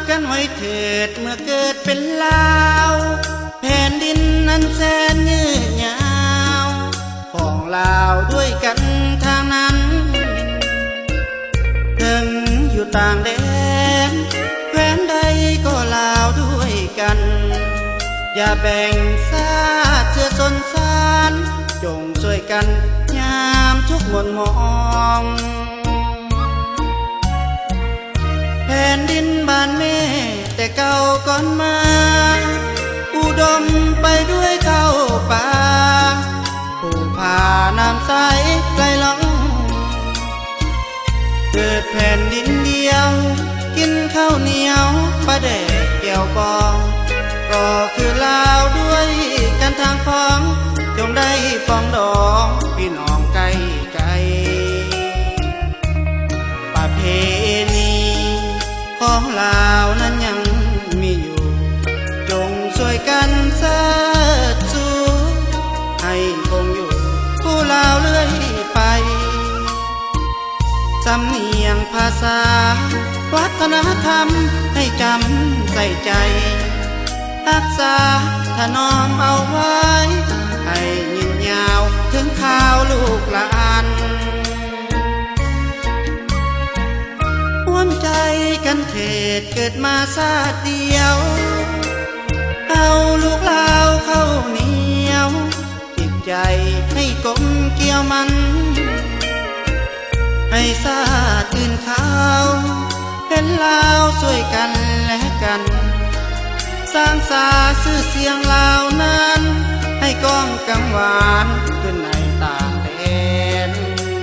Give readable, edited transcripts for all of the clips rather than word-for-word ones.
กันไว้เถิดเมื่อเกิดเป็นลาวแผ่นดินนั้นแสนยืดยาวของลาวด้วยกันทางนั้นถึงอยู่ต่างแดนแคว้นใดก็ลาวด้วยกันอย่าแบ่งชาติเชื้อชนชาติจงช่วยกันยามทุกข์หม่นหมองแผ่นดินบ้านแม่แต่เก่าก่อนมาอุดมไปด้วยข้าวป่าผู้พาน้ำใสไหลล่องเกิดแผ่นดินเดียวกินข้าวเหนียวปลาแดกแก้วบองก็คือลาวด้วยกันทางพ้องจงได้ปองดองพี่น้องไกลไกลประเพณีของลาวนั้นยังมีอยู่จงช่วยกันเชิดชูให้คงอยู่ผู้ลาวเรื่อยไปสำเนียงภาษาวัฒนธรรมให้จำใส่ใจรักษาถนอมเอาไว้ให้ยืนยาวถึงข่าวลูกหลานร่วมใจกันเถิดเกิดมาชาติเดียวเอาลูกลาวเข้าเหนียวจิตใจให้กลมเกี่ยวมันให้ชาติอื่นเขาเป็นลาวช่วยกันและกันสร้างสาชื่อเสียงลาวนั้นให้ก้องกังวานขึ้นในต่างแดน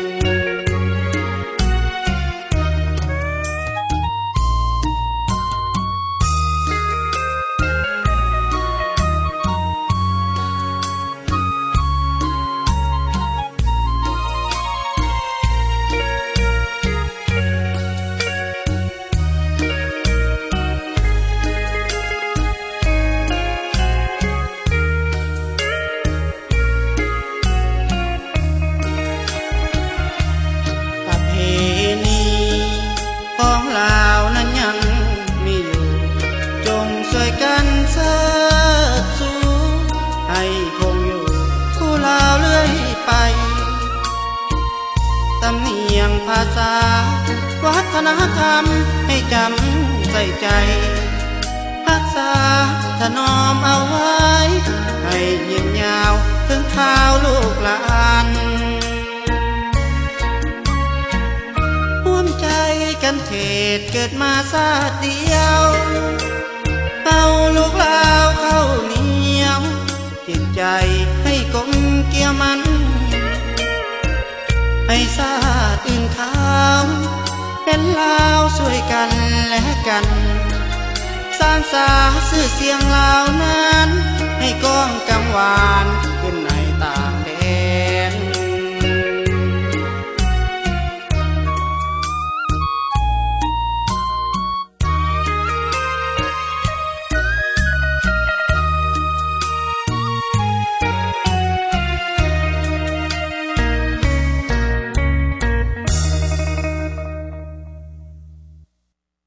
สำเนียงภาษาวัฒนธรรมให้จำใส่ใจรักษาถนอมเอาไว้ให้ยืนยาวถึงข่าวลูกหลานร่วมใจกันเถิดเกิดมาชาติเดียวเอาลูกลาวเข้าเหนียวจิตใจให้กลมเกี่ยวมันให้ชาติอื่นเขาเป็นลาวช่วยกันและกันสร้างสาชื่อเสียงลาวนั้นให้ก้องกังวานขึ้นใน